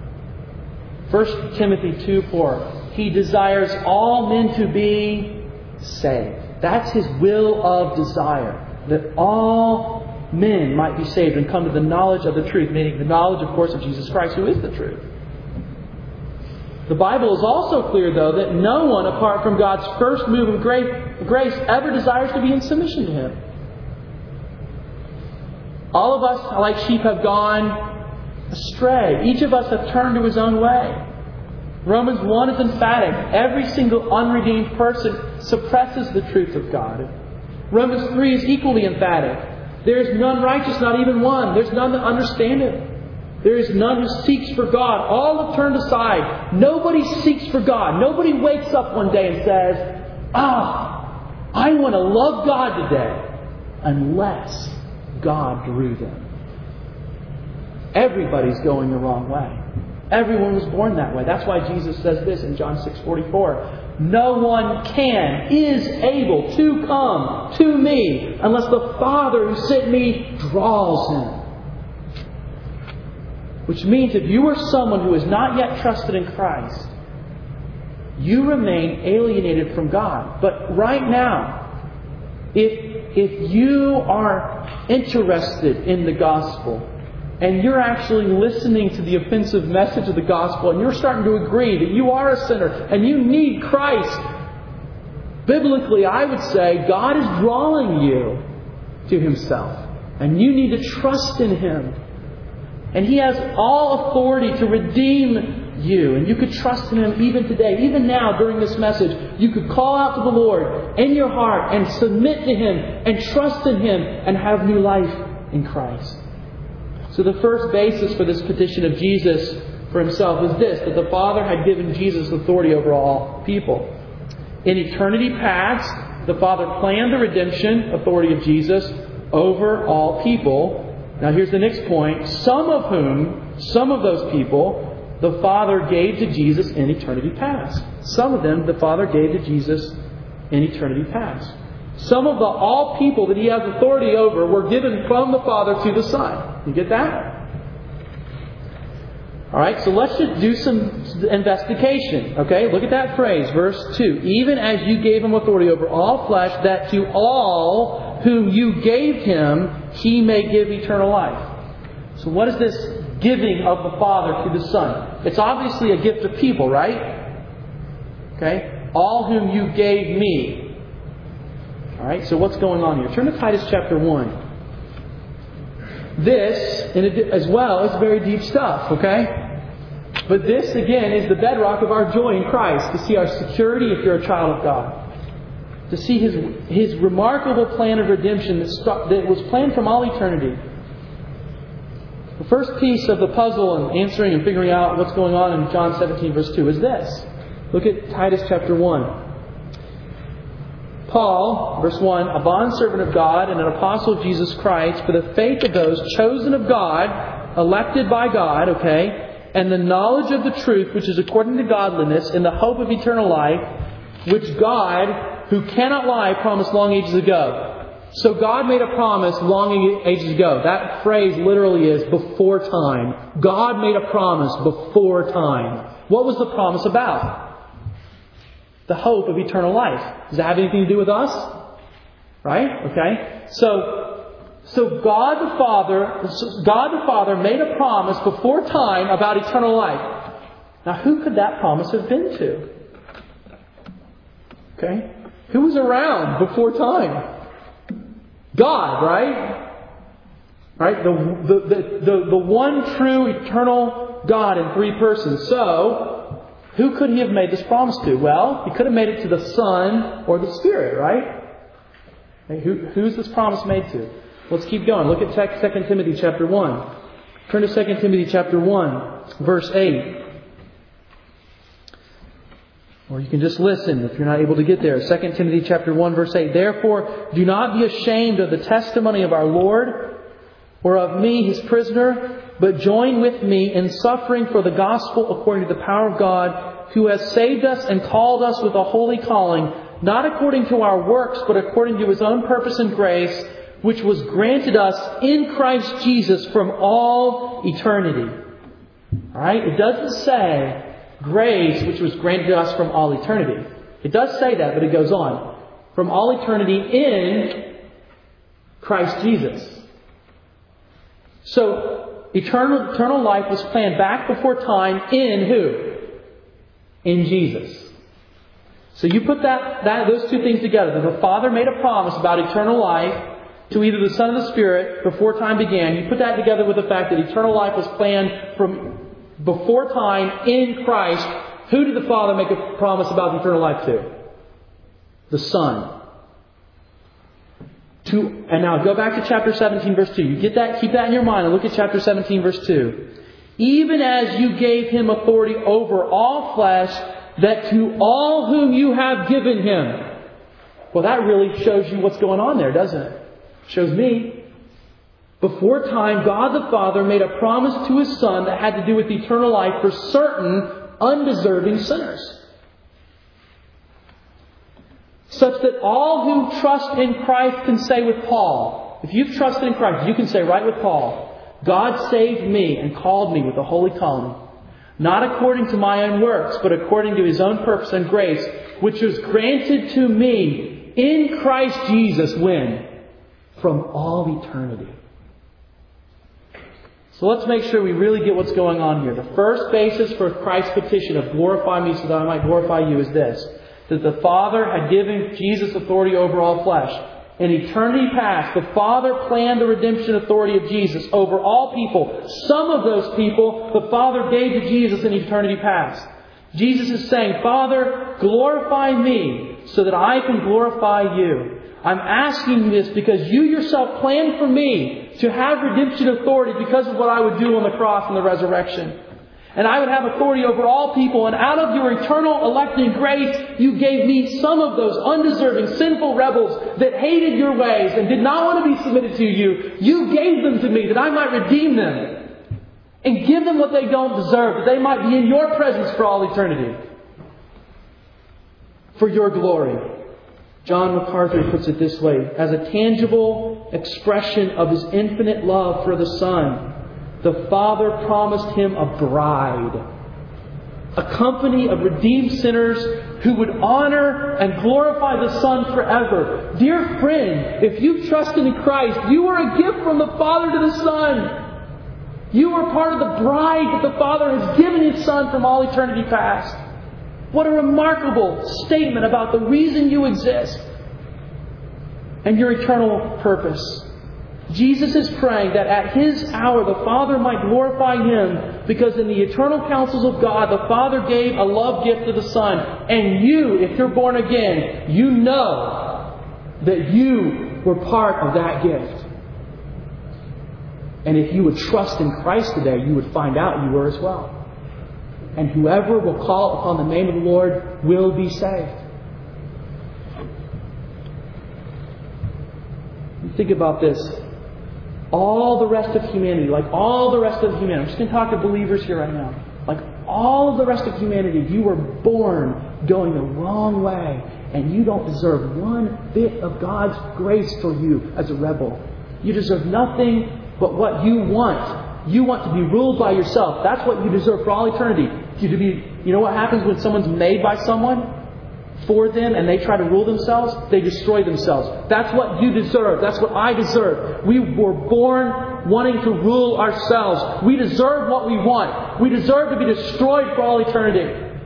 1 Timothy 2:4. He desires all men to be saved. That's His will of desire. That all men might be saved and come to the knowledge of the truth, meaning the knowledge, of course, of Jesus Christ, who is the truth. The Bible is also clear, though, that no one, apart from God's first move of grace, ever desires to be in submission to Him. All of us, like sheep, have gone astray. Each of us have turned to his own way. Romans 1 is emphatic. Every single unredeemed person suppresses the truth of God. Romans 3 is equally emphatic. There is none righteous, not even one. There's none that understandeth. There is none who seeks for God. All have turned aside. Nobody seeks for God. Nobody wakes up one day and says, I want to love God today. Unless God drew them. Everybody's going the wrong way. Everyone was born that way. That's why Jesus says this in John 6:44. No one is able to come to me unless the Father who sent me draws him. Which means if you are someone who has not yet trusted in Christ, you remain alienated from God. But right now, if you are interested in the gospel, and you're actually listening to the offensive message of the gospel, and you're starting to agree that you are a sinner and you need Christ, biblically I would say God is drawing you to Himself. And you need to trust in Him. And He has all authority to redeem you. And you could trust in Him even today. Even now during this message, you could call out to the Lord in your heart and submit to Him and trust in Him and have new life in Christ. So the first basis for this petition of Jesus for Himself is this, that the Father had given Jesus authority over all people. In eternity past, the Father planned the redemption authority of Jesus over all people. Now here's the next point. Some of those people, the Father gave to Jesus in eternity past. Some of them, the Father gave to Jesus in eternity past. Some of the all people that He has authority over were given from the Father to the Son. You get that? Alright, so let's just do some investigation. Okay, look at that phrase, verse 2. Even as you gave Him authority over all flesh, that to all whom you gave Him, He may give eternal life. So what is this giving of the Father to the Son? It's obviously a gift of people, right? Okay, all whom you gave me. Alright, so what's going on here? Turn to Titus chapter 1. This, as well, is very deep stuff, okay? But this, again, is the bedrock of our joy in Christ. To see our security if you're a child of God. To see His remarkable plan of redemption that was planned from all eternity. The first piece of the puzzle in answering and figuring out what's going on in John 17 verse 2 is this. Look at Titus chapter 1. Paul, verse 1, a bondservant of God and an apostle of Jesus Christ, for the faith of those chosen of God, elected by God, okay, and the knowledge of the truth, which is according to godliness, in the hope of eternal life, which God, who cannot lie, promised long ages ago. So God made a promise long ages ago. That phrase literally is before time. God made a promise before time. What was the promise about? The hope of eternal life. Does that have anything to do with us? Right? Okay. So God the Father made a promise before time about eternal life. Now who could that promise have been to? Okay. Who was around before time? God, right? Right? The one true eternal God in three persons. So who could He have made this promise to? Well, He could have made it to the Son or the Spirit, right? Who's this promise made to? Let's keep going. Look at 2 Timothy chapter 1. Turn to 2 Timothy chapter 1, verse 8. Or you can just listen if you're not able to get there. 2 Timothy chapter 1, verse 8. Therefore, do not be ashamed of the testimony of our Lord, or of me, His prisoner, but join with me in suffering for the gospel according to the power of God, who has saved us and called us with a holy calling, not according to our works, but according to His own purpose and grace, which was granted us in Christ Jesus from all eternity. Alright? It doesn't say grace, which was granted to us from all eternity. It does say that, but it goes on. From all eternity in Christ Jesus. So, eternal life was planned back before time in who? In Jesus. So you put those two things together. That the Father made a promise about eternal life to either the Son or the Spirit before time began. You put that together with the fact that eternal life was planned from before time in Christ. Who did the Father make a promise about eternal life to? The Son. And now go back to chapter 17 verse 2. You get that? Keep that in your mind and look at chapter 17 verse 2. Even as you gave Him authority over all flesh, that to all whom you have given Him. Well, that really shows you what's going on there, doesn't it? Shows me. Before time, God the Father made a promise to His Son that had to do with eternal life for certain undeserving sinners. Such that all who trust in Christ can say with Paul, if you've trusted in Christ, you can say right with Paul, God saved me and called me with a holy calling, not according to my own works, but according to His own purpose and grace, which was granted to me in Christ Jesus when? From all eternity. So let's make sure we really get what's going on here. The first basis for Christ's petition of glorify me so that I might glorify you is this. That the Father had given Jesus authority over all flesh. In eternity past, the Father planned the redemption authority of Jesus over all people. Some of those people the Father gave to Jesus in eternity past. Jesus is saying, Father, glorify me so that I can glorify you. I'm asking this because you yourself planned for me to have redemption authority because of what I would do on the cross and the resurrection. And I would have authority over all people. And out of your eternal electing grace, you gave me some of those undeserving, sinful rebels that hated your ways and did not want to be submitted to you. You gave them to me that I might redeem them and give them what they don't deserve, that they might be in your presence for all eternity. For your glory. John MacArthur puts it this way, as a tangible expression of His infinite love for the Son. the Father promised him a bride. A company of redeemed sinners who would honor and glorify the Son forever. Dear friend, if you trusted in Christ, you are a gift from the Father to the Son. You are part of the bride that the Father has given His Son from all eternity past. What a remarkable statement about the reason you exist and your eternal purpose. Jesus is praying that at His hour the Father might glorify Him, because in the eternal counsels of God the Father gave a love gift to the Son. And you, if you're born again, you know that you were part of that gift. And if you would trust in Christ today, you would find out you were as well. And whoever will call upon the name of the Lord will be saved. Think about this. All the rest of humanity, I'm just going to talk to believers here right now. Like all of the rest of humanity, you were born going the wrong way, and you don't deserve one bit of God's grace for you as a rebel. You deserve nothing but what you want. You want to be ruled by yourself. That's what you deserve for all eternity. You know what happens when someone's made by someone for them and they try to rule themselves? They destroy themselves. That's what you deserve. That's what I deserve. We were born wanting to rule ourselves. We deserve what we want. We deserve to be destroyed for all eternity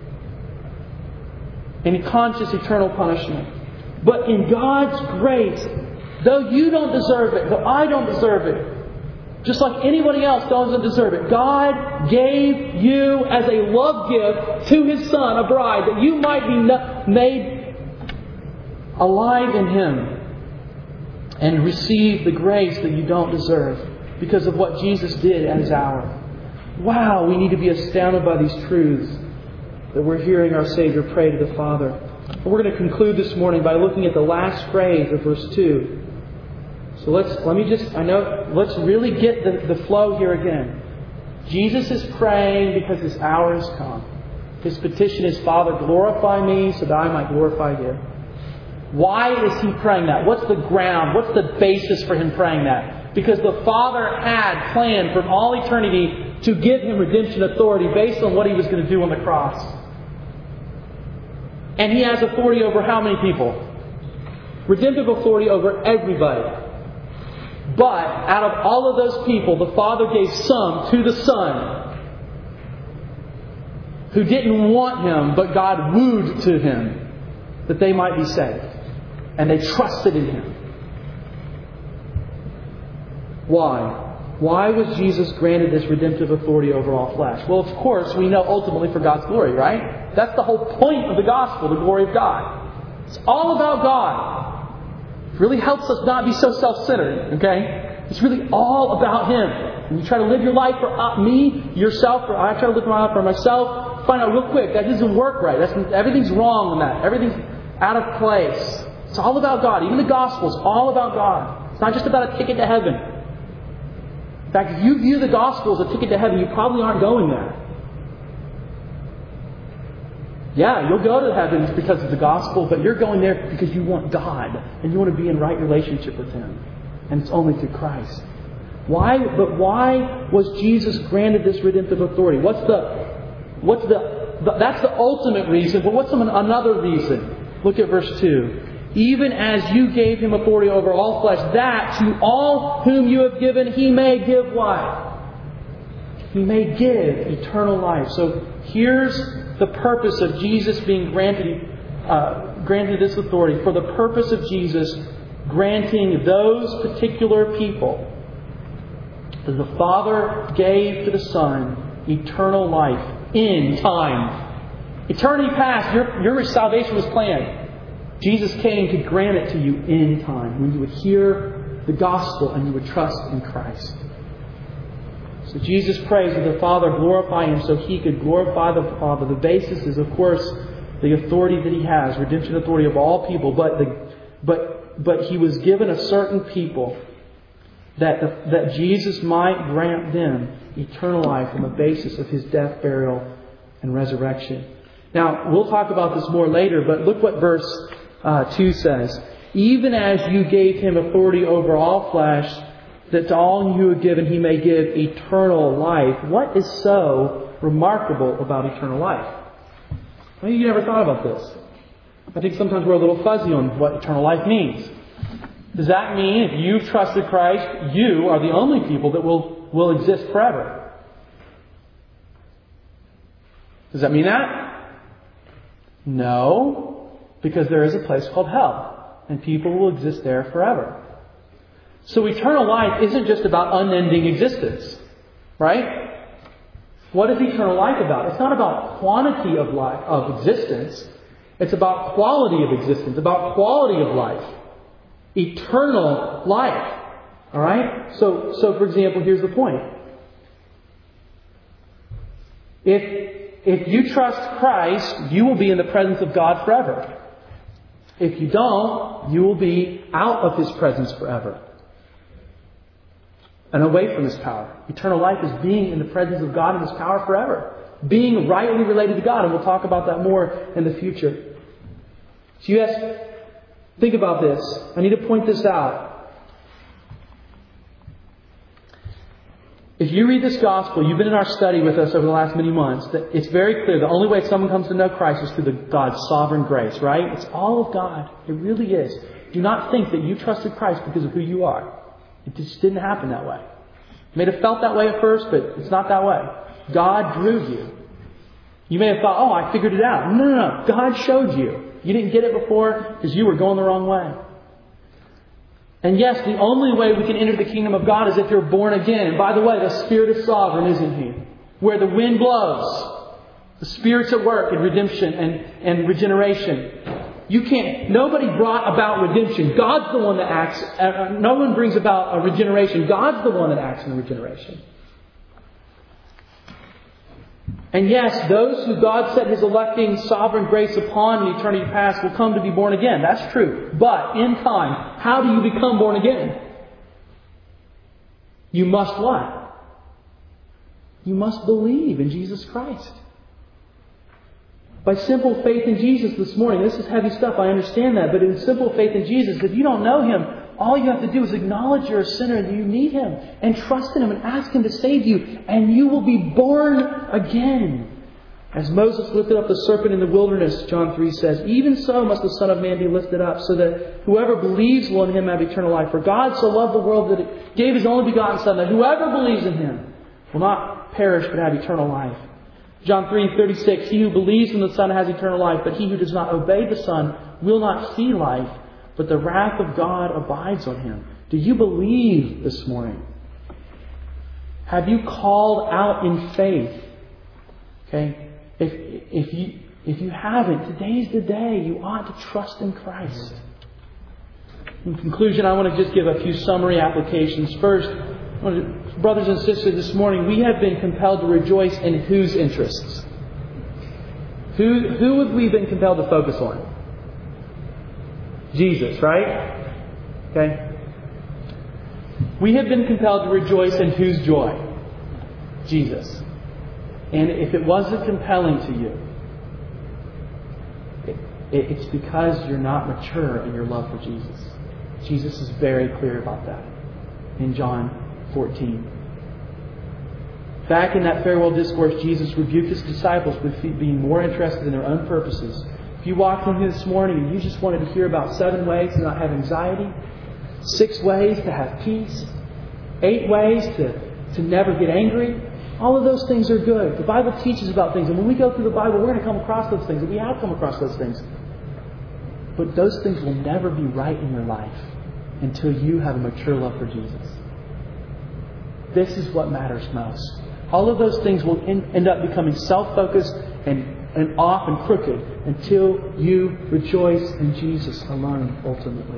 in conscious eternal punishment. But in God's grace, though you don't deserve it, though I don't deserve it, just like anybody else doesn't deserve it, God gave you as a love gift to His Son, a bride, that you might be made alive in Him and receive the grace that you don't deserve because of what Jesus did at His hour. Wow, we need to be astounded by these truths that we're hearing our Savior pray to the Father. We're going to conclude this morning by looking at the last phrase of verse 2. So let's really get the flow here again. Jesus is praying because His hour has come. His petition is, Father, glorify me so that I might glorify You. Why is He praying that? What's the ground? What's the basis for Him praying that? Because the Father had planned from all eternity to give Him redemption authority based on what He was going to do on the cross. And He has authority over how many people? Redemptive authority over everybody. But out of all of those people, the Father gave some to the Son who didn't want Him, but God wooed to Him that they might be saved. And they trusted in Him. Why? Why was Jesus granted this redemptive authority over all flesh? Well, of course, we know ultimately for God's glory, right? That's the whole point of the gospel, the glory of God. It's all about God. It really helps us not be so self-centered, okay? It's really all about Him. And you try to live your life for me, yourself, or I try to live my life for myself, find out real quick that doesn't work right. Everything's wrong in that. Everything's out of place. It's all about God. Even the gospel is all about God. It's not just about a ticket to heaven. In fact, if you view the gospel as a ticket to heaven, you probably aren't going there. Yeah, you'll go to heaven because of the gospel, but you're going there because you want God and you want to be in right relationship with Him. And it's only through Christ. Why was Jesus granted this redemptive authority? That's the ultimate reason, but what's another reason? Look at verse 2. Even as You gave Him authority over all flesh, that to all whom You have given He may give what? He may give eternal life. So here's the purpose of Jesus being granted this authority. For the purpose of Jesus granting those particular people that the Father gave to the Son eternal life in time. Eternity past, your salvation was planned. Jesus came to grant it to you in time, when you would hear the gospel and you would trust in Christ. So Jesus prays that the Father glorify Him so He could glorify the Father. The basis is, of course, the authority that He has, redemption authority of all people. But He was given a certain people that Jesus might grant them eternal life on the basis of His death, burial, and resurrection. Now, we'll talk about this more later, but look what verse 2 says. Even as You gave Him authority over all flesh, that to all who are given He may give eternal life. What is so remarkable about eternal life? Maybe you never thought about this. I think sometimes we're a little fuzzy on what eternal life means. Does that mean if you've trusted Christ, you are the only people that will exist forever? Does that mean that? No, because there is a place called hell, and people will exist there forever. So eternal life isn't just about unending existence, right? What is eternal life about? It's not about quantity of life, of existence. It's about quality of existence, about quality of life. Eternal life. All right? So for example, here's the point. If you trust Christ, you will be in the presence of God forever. If you don't, you will be out of His presence forever. And away from His power. Eternal life is being in the presence of God and His power forever. Being rightly related to God. And we'll talk about that more in the future. So you ask, think about this. I need to point this out. If you read this gospel, you've been in our study with us over the last many months, that it's very clear the only way someone comes to know Christ is through God's sovereign grace, right? It's all of God. It really is. Do not think that you trusted Christ because of who you are. It just didn't happen that way. You may have felt that way at first, but it's not that way. God drew you. You may have thought, oh, I figured it out. No. God showed you. You didn't get it before because you were going the wrong way. And yes, the only way we can enter the kingdom of God is if you're born again. And by the way, the Spirit is sovereign, isn't He? Where the wind blows, the Spirit's at work in redemption and regeneration. Nobody brought about redemption. God's the one that acts. No one brings about a regeneration. God's the one that acts in the regeneration. And yes, those who God set His electing sovereign grace upon in eternity past will come to be born again. That's true. But in time, how do you become born again? You must what? You must believe in Jesus Christ. By simple faith in Jesus this morning. This is heavy stuff, I understand that. But in simple faith in Jesus, if you don't know Him, all you have to do is acknowledge you're a sinner and you need Him. And trust in Him and ask Him to save you. And you will be born again. As Moses lifted up the serpent in the wilderness, John 3 says, even so must the Son of Man be lifted up, so that whoever believes will in Him have eternal life. For God so loved the world that He gave His only begotten Son, that whoever believes in Him will not perish but have eternal life. John 3:36, he who believes in the Son has eternal life, but he who does not obey the Son will not see life, but the wrath of God abides on him. Do you believe this morning? Have you called out in faith? Okay? If you haven't, today's the day. You ought to trust in Christ. In conclusion, I want to just give a few summary applications. First, brothers and sisters, this morning we have been compelled to rejoice in whose interests? Who have we been compelled to focus on? Jesus, right? Okay. We have been compelled to rejoice in whose joy? Jesus. And if it wasn't compelling to you, it's because you're not mature in your love for Jesus. Jesus is very clear about that in John 14. Back in that farewell discourse, Jesus rebuked His disciples with being more interested in their own purposes. If you walked in here this morning and you just wanted to hear about 7 ways to not have anxiety, 6 ways to have peace, 8 ways to never get angry, all of those things are good. The Bible teaches about things. And when we go through the Bible, we're going to come across those things. And we have come across those things. But those things will never be right in your life until you have a mature love for Jesus. This is what matters most. All of those things will end up becoming self-focused and off and crooked until you rejoice in Jesus alone, ultimately.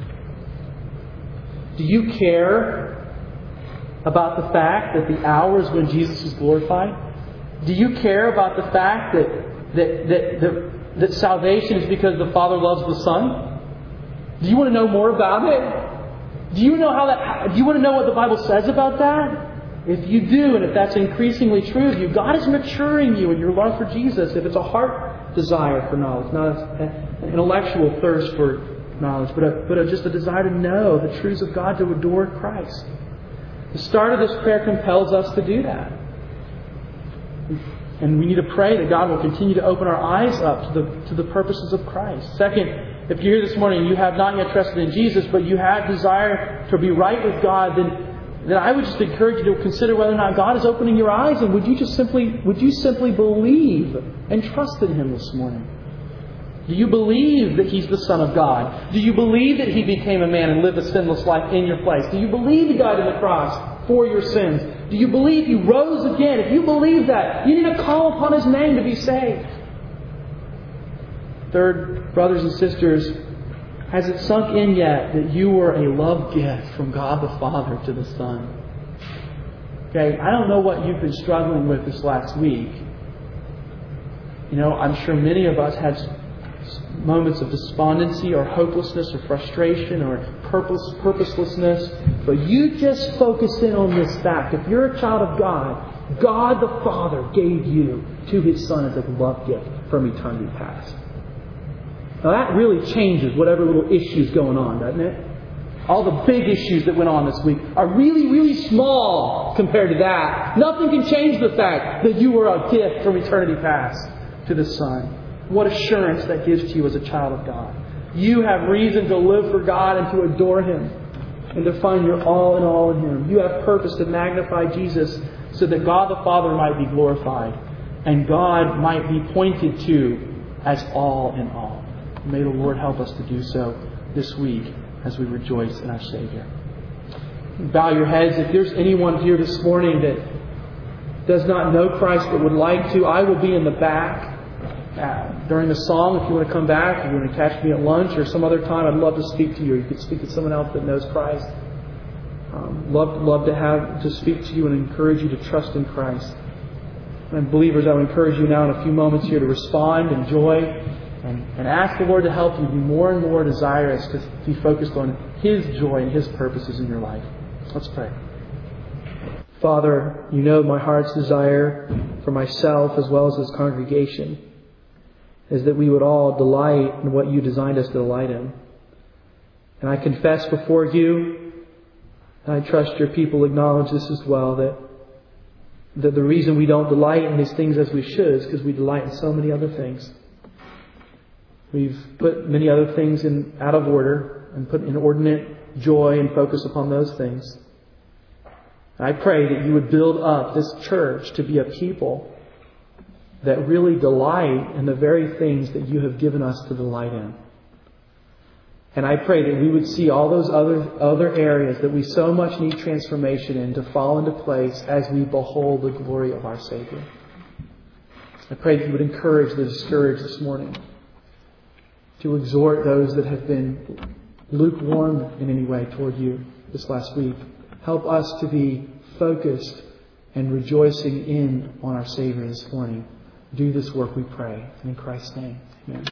Do you care about the fact that the hour is when Jesus is glorified? Do you care about the fact that salvation is because the Father loves the Son? Do you want to know more about it? Do you want to know what the Bible says about that? If you do, and if that's increasingly true of you, God is maturing you in your love for Jesus. If it's a heart desire for knowledge, not an intellectual thirst for knowledge, but just a desire to know the truths of God, to adore Christ. The start of this prayer compels us to do that. And we need to pray that God will continue to open our eyes up to the purposes of Christ. Second, if you're here this morning and you have not yet trusted in Jesus, but you have desire to be right with God, then I would just encourage you to consider whether or not God is opening your eyes, and would you simply believe and trust in Him this morning? Do you believe that He's the Son of God? Do you believe that He became a man and lived a sinless life in your place? Do you believe He died on the cross for your sins? Do you believe He rose again? If you believe that, you need to call upon His name to be saved. Third, brothers and sisters, has it sunk in yet that you were a love gift from God the Father to the Son? Okay, I don't know what you've been struggling with this last week. I'm sure many of us had moments of despondency or hopelessness or frustration or purposelessness. But you just focus in on this fact. If you're a child of God, God the Father gave you to His Son as a love gift from eternity past. Now that really changes whatever little issue's going on, doesn't it? All the big issues that went on this week are really, really small compared to that. Nothing can change the fact that you were a gift from eternity past to the Son. What assurance that gives to you as a child of God. You have reason to live for God and to adore Him and to find your all in all in Him. You have purpose to magnify Jesus so that God the Father might be glorified and God might be pointed to as all in all. May the Lord help us to do so this week as we rejoice in our Savior. Bow your heads. If there's anyone here this morning that does not know Christ but would like to, I will be in the back during the song. If you want to come back, if you want to catch me at lunch or some other time, I'd love to speak to you. You could speak to someone else that knows Christ. Love to speak to you and encourage you to trust in Christ. And believers, I would encourage you now in a few moments here to respond in joy and ask the Lord to help you be more and more desirous to be focused on His joy and His purposes in your life. Let's pray. Father, You know my heart's desire for myself as well as this congregation is that we would all delight in what You designed us to delight in. And I confess before You, and I trust Your people acknowledge this as well, that the reason we don't delight in these things as we should is because we delight in so many other things. We've put many other things out of order and put inordinate joy and focus upon those things. I pray that You would build up this church to be a people that really delight in the very things that You have given us to delight in. And I pray that we would see all those other areas that we so much need transformation in to fall into place as we behold the glory of our Savior. I pray that You would encourage the discouraged this morning, to exhort those that have been lukewarm in any way toward You this last week. Help us to be focused and rejoicing on our Savior this morning. Do this work, we pray. In Christ's name, amen.